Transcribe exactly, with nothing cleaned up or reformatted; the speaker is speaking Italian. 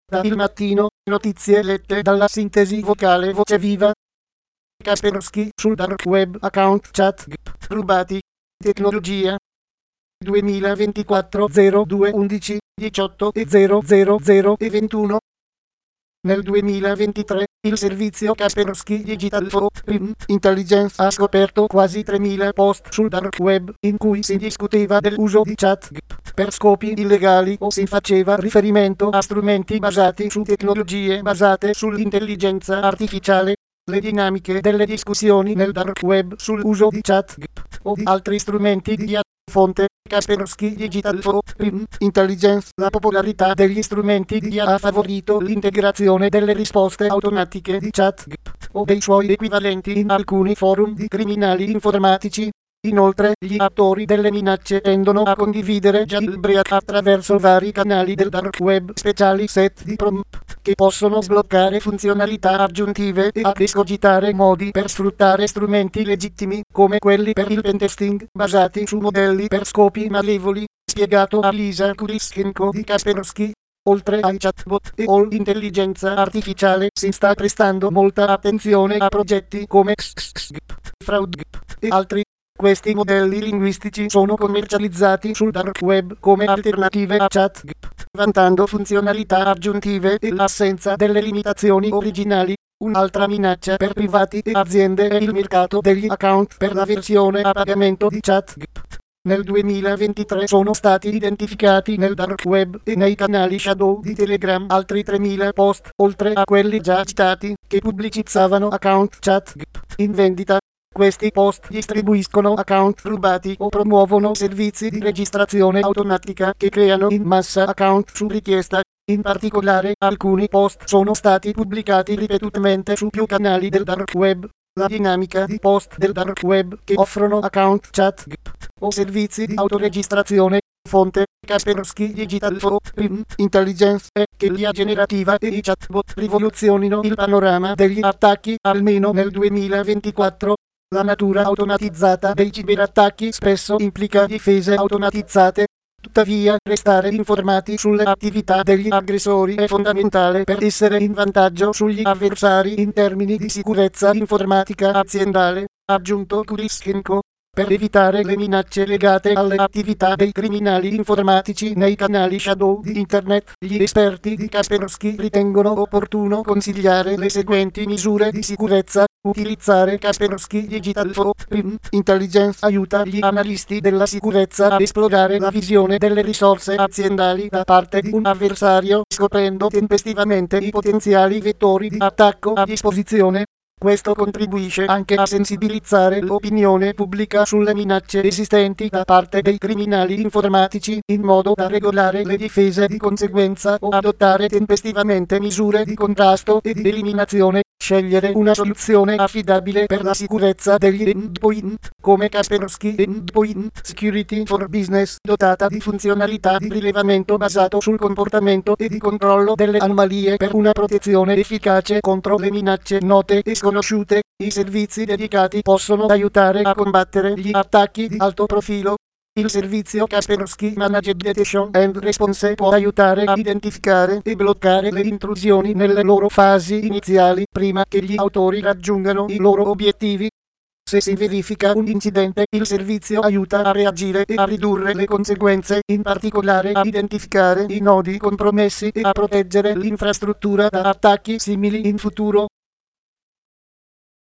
Da Il Mattino, notizie lette dalla sintesi vocale Voce Viva. Kaspersky sul dark web account chat G P, rubati. Tecnologia. duemilaventiquattro zero due undici diciotto e zero zero zero e ventuno. Nel duemilaventitré, il servizio Kaspersky Digital Footprint Intelligence ha scoperto quasi tremila post sul dark web, in cui si discuteva dell'uso di chat G P per scopi illegali o si faceva riferimento a strumenti basati su tecnologie basate sull'intelligenza artificiale. Le dinamiche delle discussioni nel dark web sull'uso di chat G P o di altri strumenti di I A. Fonte: Kaspersky Digital Footprint Intelligence. La popolarità degli strumenti di I A ha favorito l'integrazione delle risposte automatiche di chat G P o dei suoi equivalenti in alcuni forum di criminali informatici. Inoltre, gli attori delle minacce tendono a condividere jailbreak attraverso vari canali del dark web, speciali set di prompt, che possono sbloccare funzionalità aggiuntive e ad escogitare modi per sfruttare strumenti legittimi, come quelli per il pentesting, basati su modelli per scopi malevoli, spiegato a Lisa Kulischenko di Kaspersky. Oltre ai chatbot e all'intelligenza artificiale, si sta prestando molta attenzione a progetti come XXGP, FraudGP e altri. Questi modelli linguistici sono commercializzati sul dark web come alternative a chat G P, vantando funzionalità aggiuntive e l'assenza delle limitazioni originali. Un'altra minaccia per privati e aziende è il mercato degli account per la versione a pagamento di chat G P. Nel duemilaventitré sono stati identificati nel dark web e nei canali shadow di Telegram altri tremila post, oltre a quelli già citati, che pubblicizzavano account chat G P in vendita. Questi post distribuiscono account rubati o promuovono servizi di registrazione automatica che creano in massa account su richiesta. In particolare, alcuni post sono stati pubblicati ripetutamente su più canali del dark web. La dinamica di post del dark web che offrono account chat G P o servizi di autoregistrazione. Fonte: Kaspersky Digital Footprint Intelligence è che l'I A generativa e i chatbot rivoluzionino il panorama degli attacchi, almeno nel duemilaventiquattro. La natura automatizzata dei ciberattacchi spesso implica difese automatizzate. Tuttavia, restare informati sulle attività degli aggressori è fondamentale per essere in vantaggio sugli avversari in termini di sicurezza informatica aziendale, ha aggiunto Kulischenko. Per evitare le minacce legate alle attività dei criminali informatici nei canali shadow di Internet, gli esperti di Kaspersky ritengono opportuno consigliare le seguenti misure di sicurezza. Utilizzare Kaspersky Digital Footprint Intelligence aiuta gli analisti della sicurezza a esplorare la visione delle risorse aziendali da parte di un avversario, scoprendo tempestivamente i potenziali vettori di attacco a disposizione. Questo contribuisce anche a sensibilizzare l'opinione pubblica sulle minacce esistenti da parte dei criminali informatici, in modo da regolare le difese di conseguenza o adottare tempestivamente misure di contrasto e di eliminazione. Scegliere una soluzione affidabile per la sicurezza degli endpoint, come Kaspersky Endpoint Security for Business, dotata di funzionalità di rilevamento basato sul comportamento e di controllo delle anomalie per una protezione efficace contro le minacce note e sconosciute. I servizi dedicati possono aiutare a combattere gli attacchi di alto profilo. Il servizio Kaspersky Managed Detection and Response può aiutare a identificare e bloccare le intrusioni nelle loro fasi iniziali, prima che gli autori raggiungano i loro obiettivi. Se si verifica un incidente, il servizio aiuta a reagire e a ridurre le conseguenze, in particolare a identificare i nodi compromessi e a proteggere l'infrastruttura da attacchi simili in futuro.